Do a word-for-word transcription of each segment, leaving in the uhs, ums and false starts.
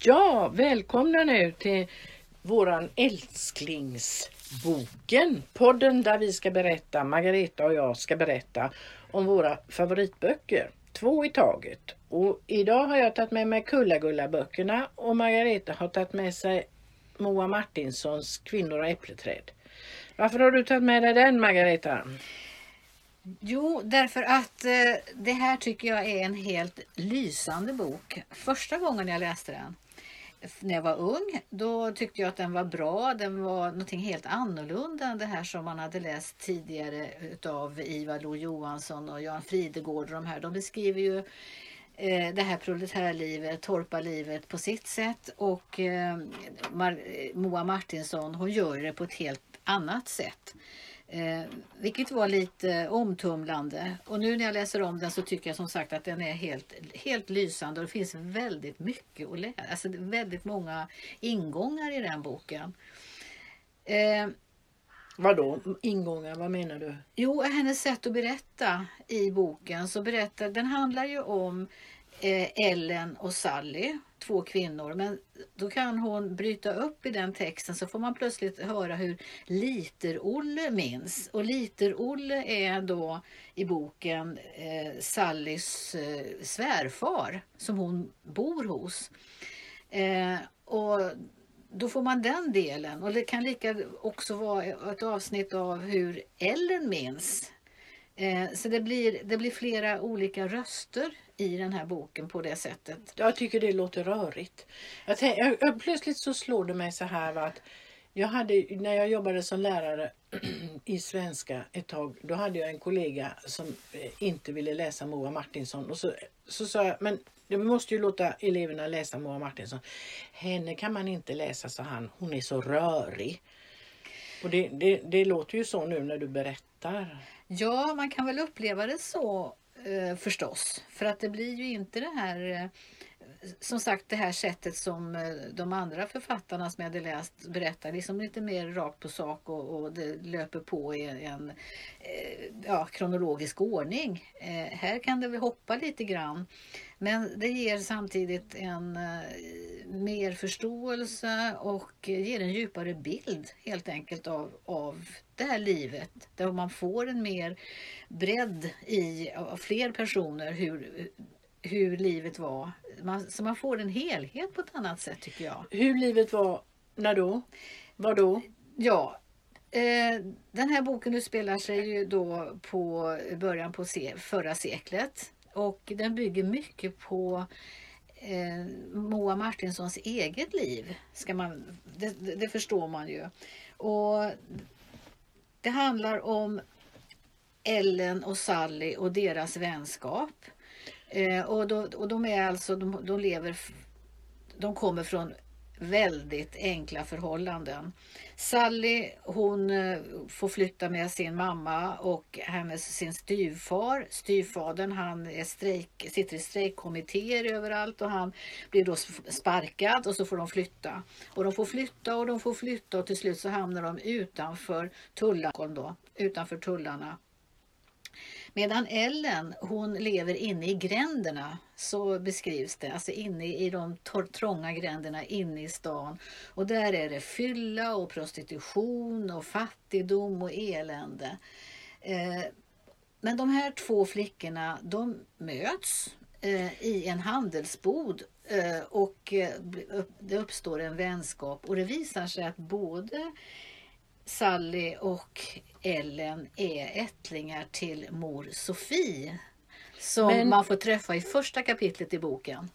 Ja, välkomna nu till våran älsklingsboken. Podden där vi ska berätta, Margareta och jag ska berätta om våra favoritböcker. Två i taget. Och idag har jag tagit med mig Kulla-Gulla-böckerna och Margareta har tagit med sig Moa Martinsons Kvinnor och äppleträd. Varför har du tagit med dig den, Margareta? Jo, därför att eh, det här tycker jag är en helt lysande bok. Första gången jag läste den, när jag var ung, då tyckte jag att den var bra. Den var någonting helt annorlunda än det här som man hade läst tidigare utav Ivar Lo-Johansson och Jan Fridegård och de här. De beskriver ju eh, det här proletärlivet, torparlivet på sitt sätt, och eh, Mar- Moa Martinsson, hon gör det på ett helt annat sätt. Eh, vilket var lite omtumlande, och nu när jag läser om den så tycker jag som sagt att den är helt, helt lysande, och det finns väldigt mycket att läsa, alltså väldigt många ingångar i den boken. Eh, Vadå ingångar, vad menar du? jo, hennes sätt att berätta i boken, så berättar, den handlar ju om eh, Ellen och Sally, två kvinnor, men då kan hon bryta upp i den texten, så får man plötsligt höra hur Liter-Olle minns. Och Liter-Olle är då i boken eh, Sallys eh, svärfar som hon bor hos. Eh, och då får man den delen, och det kan lika också vara ett avsnitt av hur Ellen minns. Eh, så det blir, det blir flera olika röster i den här boken på det sättet. Jag tycker det låter rörigt. Jag tänk, jag, jag, plötsligt så slår det mig så här att jag hade, när jag jobbade som lärare i svenska ett tag, då hade jag en kollega som inte ville läsa Moa Martinsson. Och så, så sa jag, men det måste ju låta eleverna läsa Moa Martinsson. Henne kan man inte läsa, sa han. Hon är så rörig. Och det, det, det låter ju så nu när du berättar. Ja, man kan väl uppleva det så eh, förstås. För att det blir ju inte det här, eh, som sagt, det här sättet som eh, de andra författarna som jag hade läst berättar. Liksom lite mer rakt på sak, och, och det löper på i en eh, ja, kronologisk ordning. Eh, här kan det väl hoppa lite grann. Men det ger samtidigt en eh, mer förståelse och ger en djupare bild helt enkelt av, av det här livet. Där man får en mer bredd i av fler personer hur, hur livet var. Man, så man får en helhet på ett annat sätt, tycker jag. Hur livet var, när då? Vad då? Ja, eh, den här boken utspelar sig ju då på början på se, förra seklet. Och den bygger mycket på eh, Moa Martinssons eget liv. Ska man, det, det förstår man ju. Och det handlar om Ellen och Sally och deras vänskap. Eh, och, då, och de är alltså, de, de lever, de kommer från väldigt enkla förhållanden. Sally, hon får flytta med sin mamma och hennes, sin styvfar. Styvfadern, han är strejk, sitter i strejkkommittéer överallt, och han blir då sparkad, och så får de flytta. Och de får flytta och de får flytta och till slut så hamnar de utanför tullarna då, utanför tullarna. Medan Ellen, hon lever inne i gränderna, så beskrivs det, alltså inne i de trånga gränderna inne i stan. Och där är det fylla och prostitution och fattigdom och elände. Eh, men de här två flickorna, de möts eh, i en handelsbod, eh, och eh, det uppstår en vänskap. Och det visar sig att både Sally och Ellen är ättlingar till mor Sofie, som Men, man får träffa i första kapitlet i boken.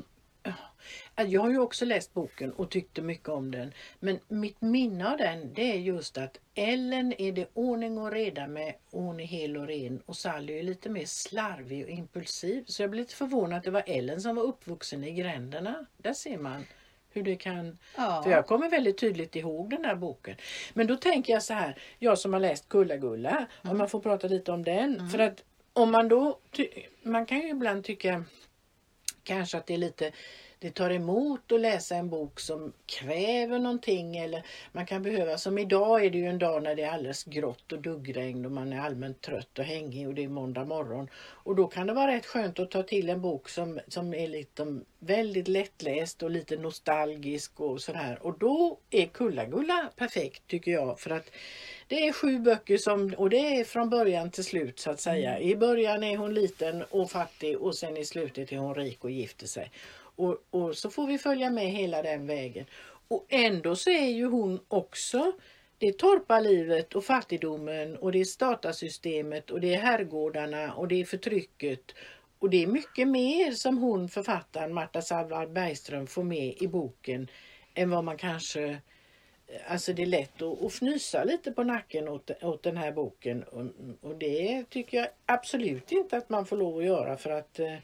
Jag har ju också läst boken och tyckte mycket om den. Men mitt minne av den, det är just att Ellen är det ordning och reda med, hon är hel och ren, och Sally är lite mer slarvig och impulsiv. Så jag blev lite förvånad att det var Ellen som var uppvuxen i gränderna. Där ser man hur det kan... Ja. För jag kommer väldigt tydligt ihåg den här boken. Men då tänker jag så här, jag som har läst Kulla-Gulla, mm. om man får prata lite om den. Mm. För att om man då, man kan ju ibland tycka kanske att det är lite det tar emot att läsa en bok som kräver någonting, eller man kan behöva, som idag är det ju en dag när det är alldeles grått och duggregn och man är allmänt trött och hängig och det är måndag morgon, och då kan det vara rätt skönt att ta till en bok som, som är lite väldigt lättläst och lite nostalgisk och sådär, och då är Kulla-Gulla perfekt tycker jag, för att det är sju böcker som, och det är från början till slut så att säga. Mm. I början är hon liten och fattig och sen i slutet är hon rik och gifter sig. Och, och så får vi följa med hela den vägen. Och ändå så är ju hon också, det är torparlivet och fattigdomen och det är statarsystemet och det är herrgårdarna och det är förtrycket. Och det är mycket mer som hon, författaren Marta Salvard Bergström, får med i boken än vad man kanske... Alltså det är lätt att, att fnysa lite på nacken åt, åt den här boken, och, och det tycker jag absolut inte att man får lov att göra, för att eh,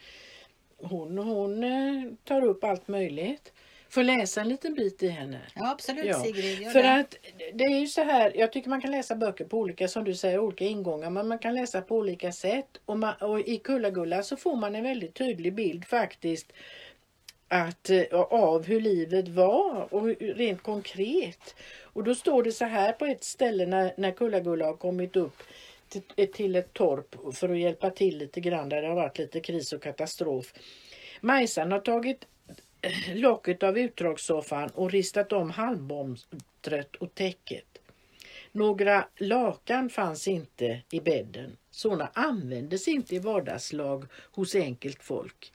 hon, hon eh, tar upp allt möjligt. Får läsa en liten bit i henne. Ja, absolut, ja. Sigrid, gör för det. Att det är ju så här, jag tycker man kan läsa böcker på olika, som du säger, olika ingångar, men man kan läsa på olika sätt, och, man, och i Kulla-Gulla så får man en väldigt tydlig bild faktiskt att, av hur livet var och rent konkret. Och då står det så här på ett ställe när, när Kulla-Gulla har kommit upp till, till ett torp för att hjälpa till lite grann där det har varit lite kris och katastrof. Majsan har tagit locket av utdragssoffan och ristat om halmbomstret och täcket. Några lakan fanns inte i bädden. Såna användes inte i vardagslag hos enkelt folk.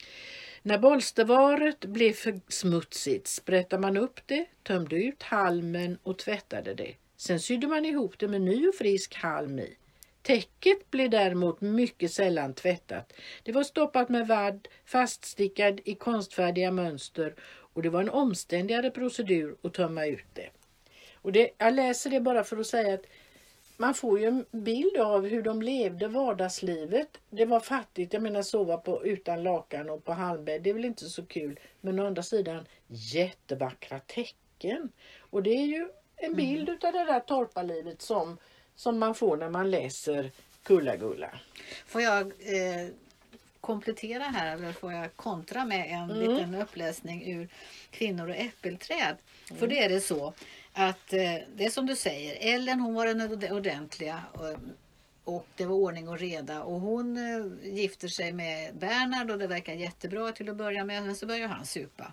När bolstervaret blev för smutsigt sprättade man upp det, tömde ut halmen och tvättade det. Sen sydde man ihop det med ny och frisk halm i. Täcket blev däremot mycket sällan tvättat. Det var stoppat med vadd, faststickad i konstfärdiga mönster, och det var en omständigare procedur att tömma ut det. Och det, jag läser det bara för att säga att man får ju en bild av hur de levde vardagslivet. Det var fattigt, jag menar sova på, utan lakan och på halmbädd, det är väl inte så kul. Men å andra sidan jättevackra tecken. Och det är ju en bild mm. av det där torparlivet som, som man får när man läser Kulla-Gulla. Får jag eh, komplettera här, eller får jag kontra med en mm. liten uppläsning ur Kvinnor och äppelträd? Mm. För det är det så att eh, det är som du säger, Ellen hon var den ordentliga och, och det var ordning och reda, och hon eh, gifter sig med Bernhard och det verkar jättebra till att börja med, men så börjar han supa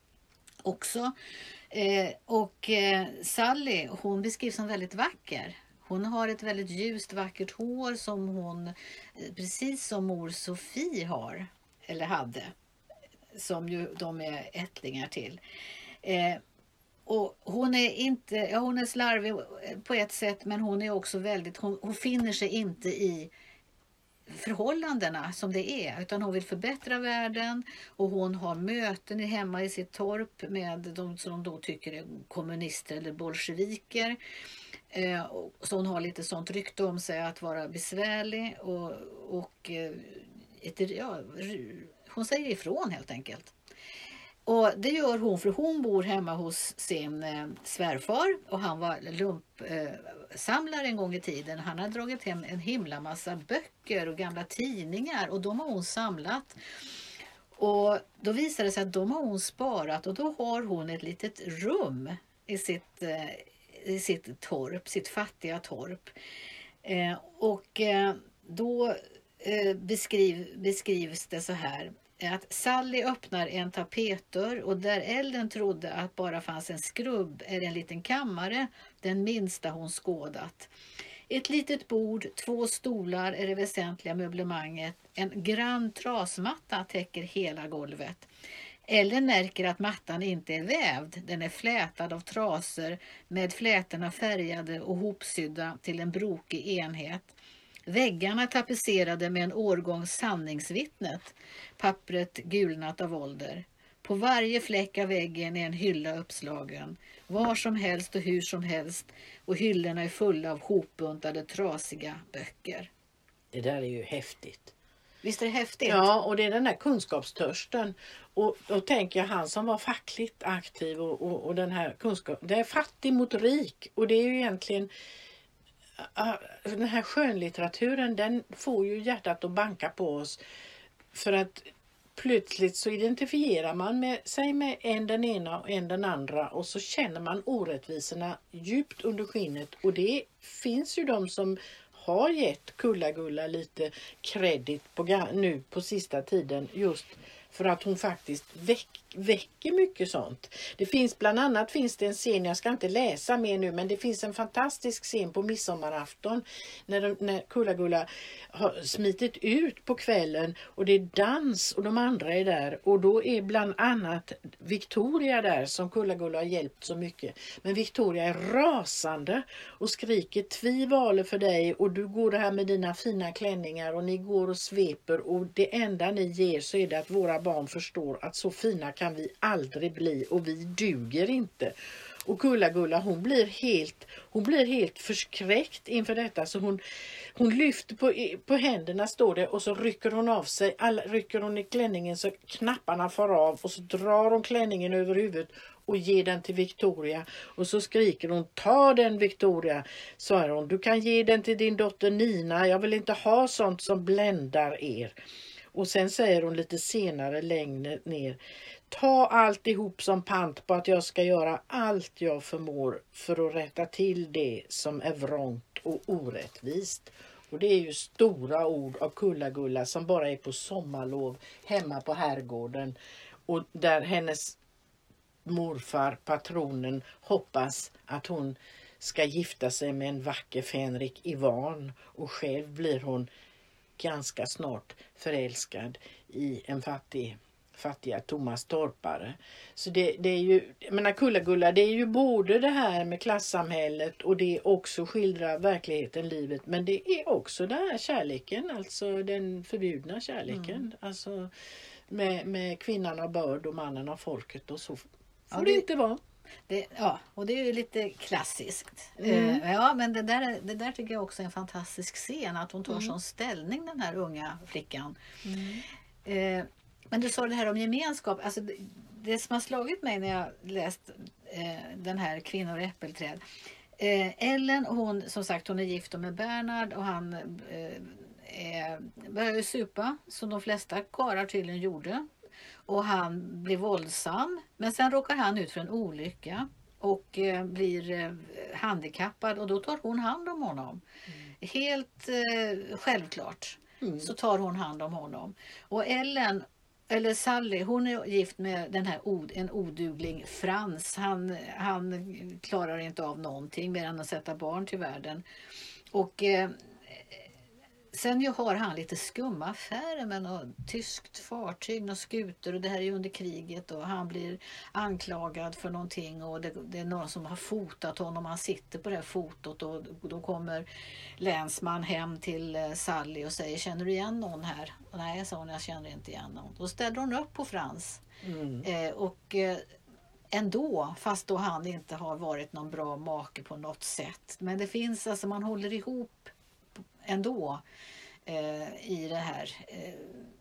också. Eh, och eh, Sally, hon beskrivs som väldigt vacker. Hon har ett väldigt ljust vackert hår som hon, eh, precis som mor Sofie har, eller hade, som ju de är ättlingar till. Eh, Och hon är inte, ja hon är slarvig på ett sätt, men hon är också väldigt, hon, hon finner sig inte i förhållandena som det är, utan hon vill förbättra världen, och hon har möten hemma i sitt torp med de som då tycker är kommunister eller bolsjeviker. Eh, så hon har lite sånt rykte om sig att vara besvärlig, och, och ett, ja, hon säger ifrån helt enkelt. Och det gör hon för hon bor hemma hos sin eh, svärfar, och han var lumpsamlare eh, en gång i tiden. Han har dragit hem en himla massa böcker och gamla tidningar, och de har hon samlat. Och då visar det sig att de har hon sparat, och då har hon ett litet rum i sitt, eh, i sitt torp, sitt fattiga torp. Eh, och eh, då eh, beskriv, beskrivs det så här. Att Sally öppnar en tapetdörr, och där Ellen trodde att bara fanns en skrubb är en liten kammare, den minsta hon skådat. Ett litet bord, två stolar är det väsentliga möblemanget. En grann trasmatta täcker hela golvet. Ellen märker att mattan inte är vävd, den är flätad av trasor med flätorna färgade och hopsydda till en brokig enhet. Väggarna tapetserade med en årgång sanningsvittnet, pappret gulnat av ålder. På varje fläck av väggen är en hylla uppslagen, var som helst och hur som helst, och hyllorna är fulla av hopbuntade trasiga böcker. Det där är ju häftigt. Visst är det häftigt? Ja, och det är den där kunskapstörsten. Och då tänker jag han som var fackligt aktiv och, och, och den här kunskapen, det är fattig mot rik, och det är ju egentligen... Den här skönlitteraturen, den får ju hjärtat att banka på oss, för att plötsligt så identifierar man med, sig med en den ena och en den andra och så känner man orättvisorna djupt under skinnet. Och det finns ju de som har gett Kulla-Gulla lite kredit på, nu på sista tiden just för att hon faktiskt väck, väcker mycket sånt. Det finns bland annat finns det en scen, jag ska inte läsa mer nu, men det finns en fantastisk scen på midsommarafton när, de, när Kulla-Gulla har smitit ut på kvällen och det är dans och de andra är där och då är bland annat Victoria där som Kulla-Gulla har hjälpt så mycket. Men Victoria är rasande och skriker tvivale för dig och du går här med dina fina klänningar och ni går och sveper och det enda ni ger så är det att våra barn förstår att så fina kan vi aldrig bli och vi duger inte. Och Kulla-Gulla hon blir helt hon blir helt förskräckt inför detta så hon hon lyfter på på händerna står det och så rycker hon av sig alla rycker hon i klänningen så knapparna far av och så drar hon klänningen över huvudet och ger den till Victoria och så skriker hon ta den Victoria sa hon du kan ge den till din dotter Nina jag vill inte ha sånt som bländar er. Och sen säger hon lite senare längre ner ta alltihop som pant på att jag ska göra allt jag förmår för att rätta till det som är vrångt och orättvist. Och det är ju stora ord av Kulla-Gulla som bara är på sommarlov hemma på herrgården. Och där hennes morfar, patronen, hoppas att hon ska gifta sig med en vacker Fänrik Ivan. Och själv blir hon ganska snart förälskad i en fattig fattiga Thomas Torpare. Så det, det är ju, jag menar Kulla-Gulla, det är ju både det här med klassamhället och det är också skildra verkligheten, livet, men det är också den här kärleken, alltså den förbjudna kärleken, mm. alltså med, med kvinnan av börd och mannen av folket och så får ja, det, det inte vara. Det, ja, och det är ju lite klassiskt. Mm. Uh, ja, men det där, det där tycker jag också är en fantastisk scen, att hon tar mm. sån ställning, den här unga flickan. Mm. Uh, men du sa det här om gemenskap. Alltså det, det som har slagit mig när jag läst uh, den här Kvinnor och äppelträd. Uh, Ellen, hon, som sagt, hon är gift med Bernhard och han uh, är, börjar supa, som de flesta karlar tydligen gjorde. Och han blir våldsam. Men sen råkar han ut för en olycka. Och eh, blir eh, handikappad. Och då tar hon hand om honom. Mm. Helt eh, självklart. Mm. Så tar hon hand om honom. Och Ellen, eller Sally, hon är gift med den här od, en odugling Frans. Han, han klarar inte av någonting mer än att sätta barn till världen. Och... Eh, Sen ju har han lite skumma affärer med något tyskt fartyg, något skuter, och det här är ju under kriget och han blir anklagad för någonting och det, det är någon som har fotat honom, han sitter på det här fotot och då kommer länsman hem till Sally och säger känner du igen någon här? Och nej, sa hon, jag känner inte igen någon. Då ställer hon upp på Frans mm. eh, och eh, ändå, fast då han inte har varit någon bra make på något sätt. Men det finns, alltså man håller ihop ändå eh, i det här eh,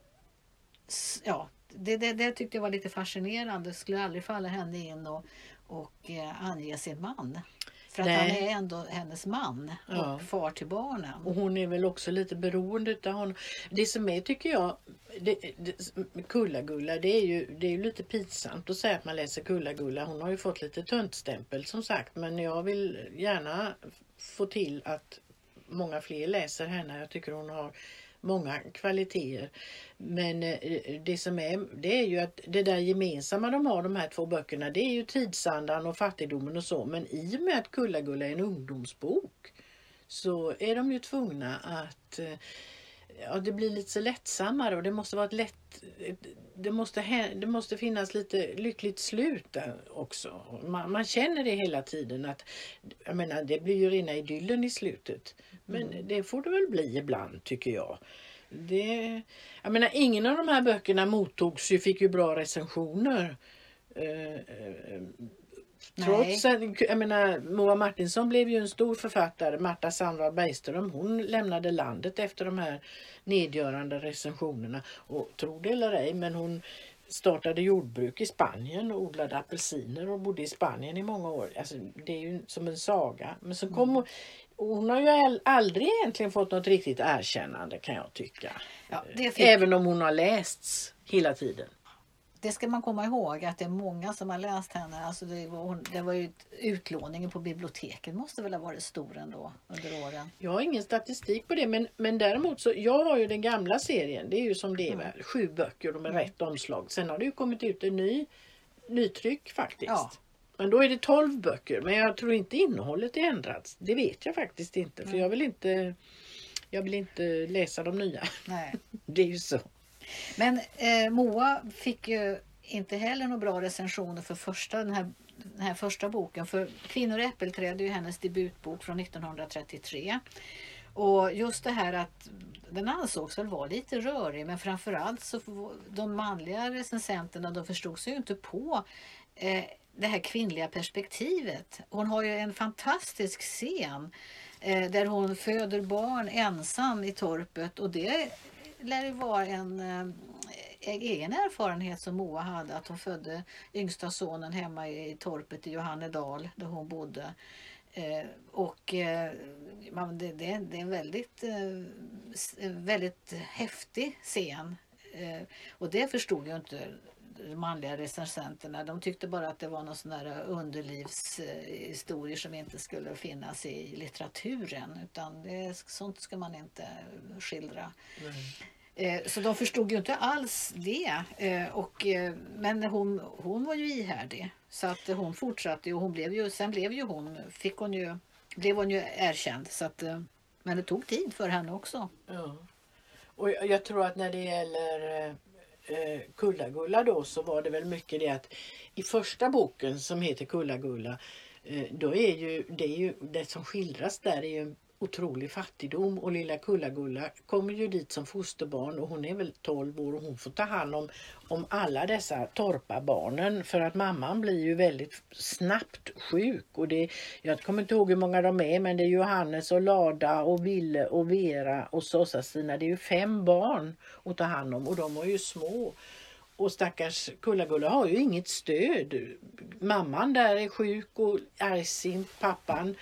ja, det, det, det tyckte jag var lite fascinerande. Det skulle aldrig falla henne in och, och eh, ange sin man. För att Nej. han är ändå hennes man och ja. far till barnen. Och hon är väl också lite beroende av honom. Det som är, tycker jag, det, det, Kulla-Gulla, det är ju det är ju lite pinsamt att säga att man läser Kulla-Gulla. Hon har ju fått lite töntstämpel som sagt. Men jag vill gärna få till att många fler läser henne. Jag tycker hon har många kvaliteter. Men det som är, det är ju att det där gemensamma de har, de här två böckerna, det är ju tidsandan och fattigdomen och så. Men i och med att Kulla-Gulla är en ungdomsbok så är de ju tvungna att, ja, det blir lite så lättsammare och det måste vara ett lätt, det måste, det måste finnas lite lyckligt slut där också. Man, man känner det hela tiden att, jag menar, det blir ju rena idyllen i slutet. Men mm. det får det väl bli ibland, tycker jag. Det, jag menar, ingen av de här böckerna mottogs ju, fick ju bra recensioner. Eh, trots att, jag menar, Moa Martinsson blev ju en stor författare. Marta Sandra Bergström, hon lämnade landet efter de här nedgörande recensionerna. Och tro det eller ej, men hon startade jordbruk i Spanien och odlade apelsiner och bodde i Spanien i många år. Alltså, det är ju som en saga. Men så kom hon, och hon har ju aldrig egentligen fått något riktigt erkännande, kan jag tycka. Ja, det fick... Även om hon har lästs hela tiden. Det ska man komma ihåg att det är många som har läst henne. Alltså det, var, det var ju utlåningen på biblioteket måste väl ha varit stor ändå under åren. Jag har ingen statistik på det, men, men däremot så jag har ju den gamla serien. Det är ju som det är, mm. sju böcker och med mm. rätt omslag. Sen har det ju kommit ut en ny nytryck faktiskt. Ja. Men då är det tolv böcker, men jag tror inte innehållet är ändrats. Det vet jag faktiskt inte, för mm. jag vill inte jag vill inte läsa de nya. Nej. Det är ju så. Men eh, Moa fick ju inte heller några bra recensioner för första, den, här, den här första boken. För Kvinnor och äppelträd är ju hennes debutbok från nittonhundratrettiotre. Och just det här att den ansågs väl vara lite rörig, men framförallt så de manliga recensenterna, de förstod sig ju inte på eh, det här kvinnliga perspektivet. Hon har ju en fantastisk scen eh, där hon föder barn ensam i torpet, och det lär ju vara en eh, egen erfarenhet som Moa hade, att hon födde yngsta sonen hemma i torpet i Johannedal där hon bodde. Eh, och eh, man, det, det, det är en väldigt, eh, väldigt häftig scen. Eh, och det förstod ju inte de manliga recensenterna. De tyckte bara att det var någon sån där underlivshistorier som inte skulle finnas i litteraturen. Utan det, sånt ska man inte skildra. Mm. Eh, så de förstod ju inte alls det. Eh, och, eh, men hon, hon var ju ihärdig. Så att hon fortsatte, och hon blev ju, sen blev ju hon, fick hon ju, blev hon ju erkänd. Så att, eh, men det tog tid för henne också. Ja. Och jag, jag tror att när det gäller eh, Kulla-Gulla då, så var det väl mycket det att i första boken som heter Kulla-Gulla, eh, då är ju det, är ju det som skildras där är ju otrolig fattigdom, och lilla Kulla-Gulla kommer ju dit som fosterbarn, och hon är väl tolv år och hon får ta hand om, om alla dessa torparbarnen, för att mamman blir ju väldigt snabbt sjuk, och det, jag kommer inte ihåg hur många de är, men det är Johannes och Lada och Ville och Vera och Sossa-Stina, det är ju fem barn att ta hand om, och de var ju små. Och stackars Kulla-Gulla har ju inget stöd. Mamman där är sjuk och argsint, pappan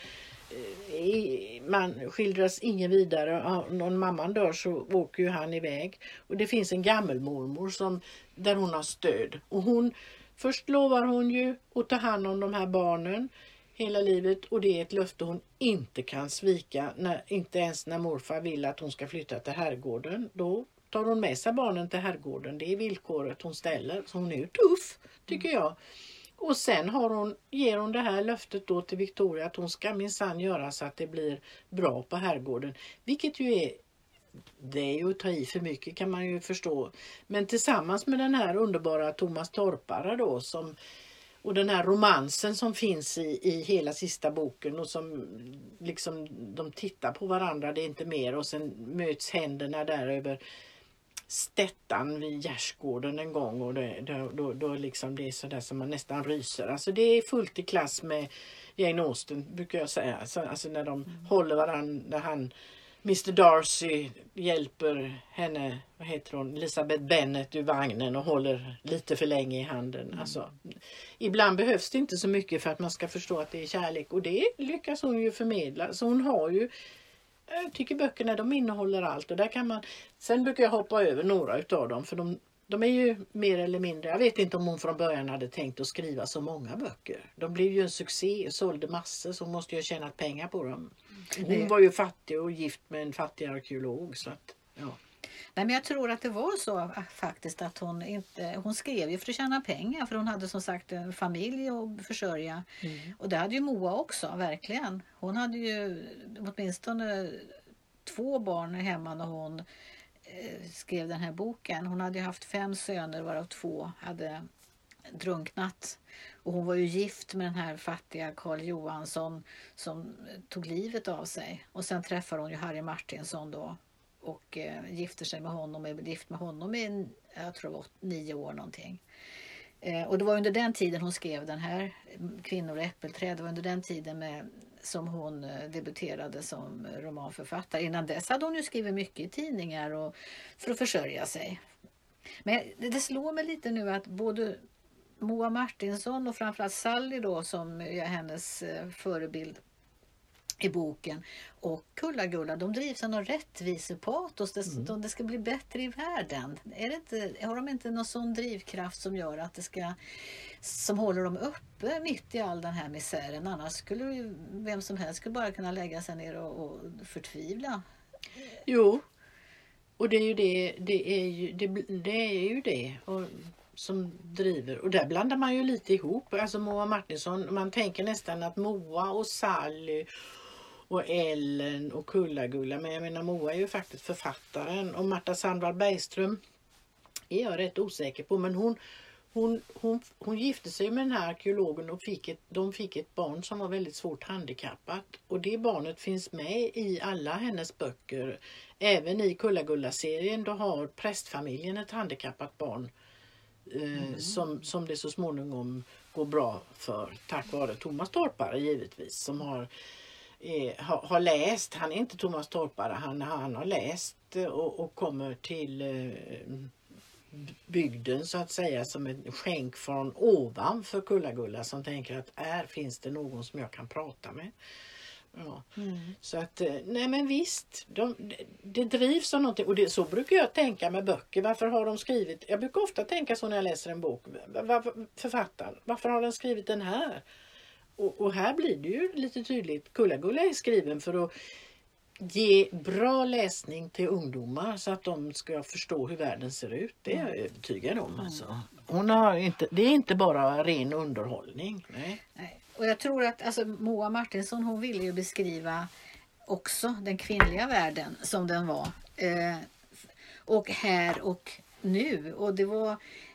man skildras ingen vidare. Om mamman dör så åker ju han iväg, och det finns en gammelmormor som, där hon har stöd, och hon först lovar hon ju att ta hand om de här barnen hela livet, och det är ett löfte hon inte kan svika, när, inte ens när morfar vill att hon ska flytta till herrgården. Då tar hon med sig barnen till herrgården, det är villkoret hon ställer, så hon är ju tuff tycker jag. Och sen har hon, ger hon det här löftet då till Victoria att hon ska minsann göra så att det blir bra på herrgården. Vilket ju är, det är ju att ta i för mycket kan man ju förstå. Men tillsammans med den här underbara Thomas Torpare då, som, och den här romansen som finns i, i hela sista boken, och som liksom de tittar på varandra, det är inte mer, och sen möts händerna där över Stättan vid Gärsgården en gång, och det, då, då, då liksom det är sådär som man nästan ryser. Alltså det är fullt i klass med Jane Austen brukar jag säga. Alltså, alltså när de mm. håller varandra, när han, mister Darcy hjälper henne, vad heter hon, Elizabeth Bennet ur vagnen och håller lite för länge i handen. Mm. Alltså, ibland behövs det inte så mycket för att man ska förstå att det är kärlek, och det lyckas hon ju förmedla. Så hon har ju, jag tycker böckerna de innehåller allt, och där kan man, sen brukar jag hoppa över några utav dem, för de, de är ju mer eller mindre, jag vet inte om hon från början hade tänkt att skriva så många böcker. De blev ju en succé och sålde massor, så hon måste ju ha tjänat pengar på dem. Hon var ju fattig och gift med en fattig arkeolog, så att, ja. Nej, men jag tror att det var så faktiskt att hon inte, hon skrev ju för att tjäna pengar, för hon hade som sagt en familj att försörja. Mm. Och det hade ju Moa också, verkligen. Hon hade ju åtminstone två barn hemma när hon eh, skrev den här boken. Hon hade ju haft fem söner, varav två hade drunknat. Och hon var ju gift med den här fattiga Karl Johansson som tog livet av sig. Och sen träffar hon ju Harry Martinsson då. Och eh, gifter sig med honom, är gift med honom i, jag tror det var nio år någonting. Eh, och det var under den tiden hon skrev den här Kvinnor och äppelträd. Det var under den tiden med, som hon eh, debuterade som romanförfattare. Innan dess hade hon ju skrivit mycket i tidningar och, för att försörja sig. Men det, det slår mig lite nu att både Moa Martinsson och framförallt Sally då, som är hennes eh, förebild, i boken. Och Kulla-Gulla, de drivs av någon rättvisepatos. Det, Mm. de, det ska bli bättre i världen. Är det inte, har de inte någon sån drivkraft som gör att det ska, som håller dem uppe mitt i all den här misären? Annars skulle ju vem som helst skulle bara kunna lägga sig ner och, och förtvivla. Jo, och det är ju det, det är ju det, det, är ju det och, som driver. Och där blandar man ju lite ihop. Alltså Moa Martinsson, man tänker nästan att Moa och Sally och Ellen och Kulla-Gulla, men jag menar Moa är ju faktiskt författaren, och Marta Sandvall Bergström är jag rätt osäker på, men hon Hon, hon, hon gifte sig med den här arkeologen och fick ett, de fick ett barn som var väldigt svårt handikappat. Och det barnet finns med i alla hennes böcker. Även i Kulla-Gulla-serien då har prästfamiljen ett handikappat barn. Eh, mm. som, som det så småningom går bra för tack vare Thomas Torpare givetvis. Som har, eh, har, har läst, han är inte Thomas Torpare, han, han har läst och, och kommer till... Eh, bygden så att säga som en skänk från ovan för Kulla-Gulla, som tänker att här finns det någon som jag kan prata med. Ja. Mm. Så att, nej men visst, de, det, det drivs av någonting, och det, så brukar jag tänka med böcker. Varför har de skrivit, jag brukar ofta tänka så när jag läser en bok, varför, författaren, varför har den skrivit den här? Och, och här blir det ju lite tydligt, Kulla-Gulla är skriven för att ge bra läsning till ungdomar så att de ska förstå hur världen ser ut. Det är jag övertygad om. Alltså. Hon har inte, det är inte bara ren underhållning. Nej. Nej. Och jag tror att alltså, Moa Martinsson, hon ville ju beskriva också den kvinnliga världen som den var. Eh, och här och nu. Och det var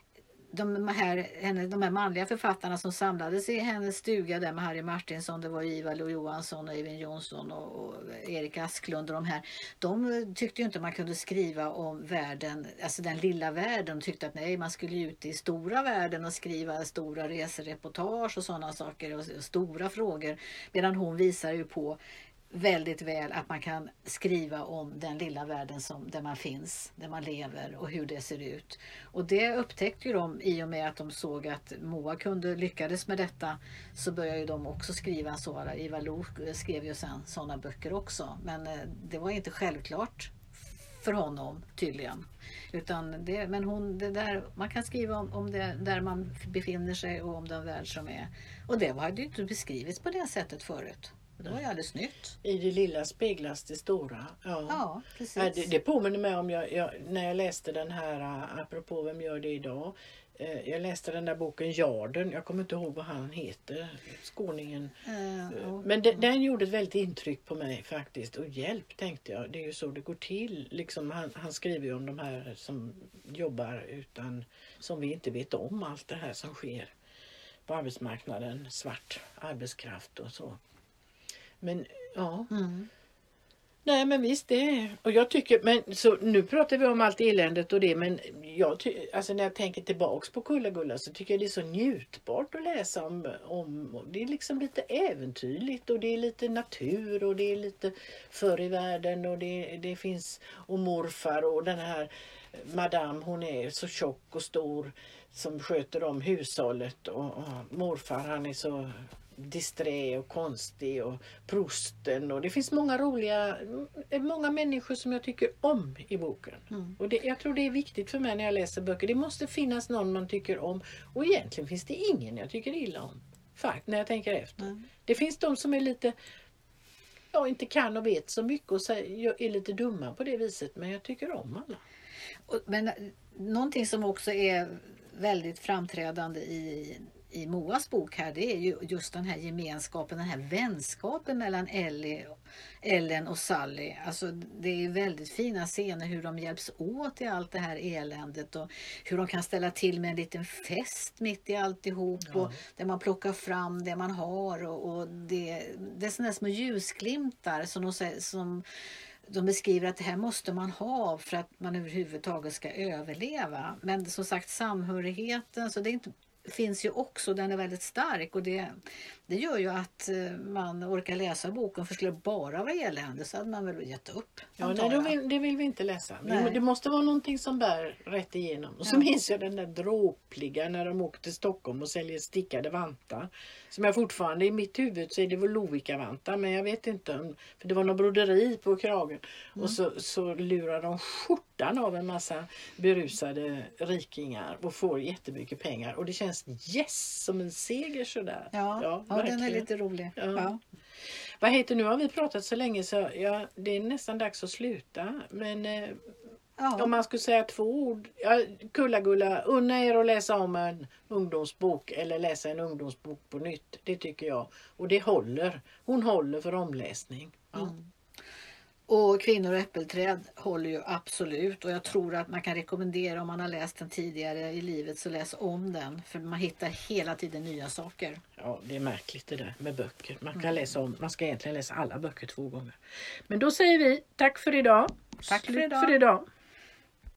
de här, de här manliga författarna som samlades i hennes stuga där med Harry Martinsson, det var Ivar Lo-Johansson och Eivind Jonsson och, och Erik Asklund och de här. De tyckte ju inte man kunde skriva om världen, alltså den lilla världen. De tyckte att nej, man skulle ut i stora världen och skriva stora resereportage och sådana saker och, och stora frågor. Medan hon visar ju på väldigt väl att man kan skriva om den lilla världen som, där man finns, där man lever och hur det ser ut. Och det upptäckte ju de i och med att de såg att Moa kunde lyckades med detta, så började ju de också skriva så. Ivar Lo skrev ju sen sådana böcker också, men det var inte självklart för honom tydligen. Utan det, men hon, det där, man kan skriva om, om det där man befinner sig och om den värld som är. Och det hade ju inte beskrivits på det sättet förut. Det var ju alldeles nytt. I det lilla speglas det stora. Ja, ja precis. Det, det påminner mig om jag, jag, när jag läste den här, apropå vem gör det idag. Jag läste den där boken Jarden. Jag kommer inte ihåg vad han heter. Skåningen. Uh, oh, Men den, den gjorde ett väldigt intryck på mig faktiskt. Och hjälp, tänkte jag. Det är ju så det går till. Liksom, han, han skriver ju om de här som jobbar utan, som vi inte vet om allt det här som sker på arbetsmarknaden. Svart arbetskraft och så. Men ja, mm. nej men visst det, och jag tycker, men så nu pratar vi om allt eländet och det, men jag ty, alltså när jag tänker tillbaks på Kulla-Gulla så tycker jag det är så njutbart att läsa om, om, det är liksom lite äventyrligt och det är lite natur och det är lite förr i världen och det, det finns, och morfar och den här madame, hon är så tjock och stor som sköter om hushållet och, och morfar han är så disträ och konstig och prosten och det finns många roliga, många människor som jag tycker om i boken. Mm. Och det, jag tror det är viktigt för mig när jag läser böcker. Det måste finnas någon man tycker om och egentligen finns det ingen jag tycker illa om. Fakt, när jag tänker efter. Mm. Det finns de som är lite, ja inte kan och vet så mycket och är lite dumma på det viset, men jag tycker om alla. Och, men någonting som också är väldigt framträdande i i Moas bok här, det är ju just den här gemenskapen, den här vänskapen mellan Ellie, Ellen och Sally. Alltså det är väldigt fina scener hur de hjälps åt i allt det här eländet och hur de kan ställa till med en liten fest mitt i alltihop ja. Och där man plockar fram det man har och, och det, det är sådana små ljusglimtar som de, som de beskriver att det här måste man ha för att man överhuvudtaget ska överleva. Men som sagt samhörigheten, så det är inte finns ju också, den är väldigt stark och det, det gör ju att man orkar läsa boken, för skulle det bara vara elände så hade man väl gett upp. Ja, nej, vill, det vill vi inte läsa. Nej. Det måste vara någonting som bär rätt igenom. Och så Ja. minns jag den där dråpliga när de åkte till Stockholm och säljer stickade vantar. Som jag fortfarande, i mitt huvud så är det väl Lovikka-vantar, men jag vet inte om, för det var någon broderi på kragen. Mm. Och så, så lurar de skjortan av en massa berusade rikingar och får jättemycket pengar. Och det känns yes som en seger sådär. Ja, ja, ja den är lite rolig. Ja. Ja. Vad heter, nu har vi pratat så länge så ja, det är nästan dags att sluta. Men eh, ja. om man skulle säga två ord. Ja, Kulla-Gulla, unna er att läsa om en ungdomsbok eller läsa en ungdomsbok på nytt. Det tycker jag. Och det håller. Hon håller för omläsning. Ja. Mm. Och Kvinnor och äppelträd håller ju absolut, och jag tror att man kan rekommendera, om man har läst den tidigare i livet, så läs om den, för man hittar hela tiden nya saker. Ja, det är märkligt det där med böcker. Man kan mm. läsa om, man ska egentligen läsa alla böcker två gånger. Men då säger vi tack för idag. Tack för idag. för idag.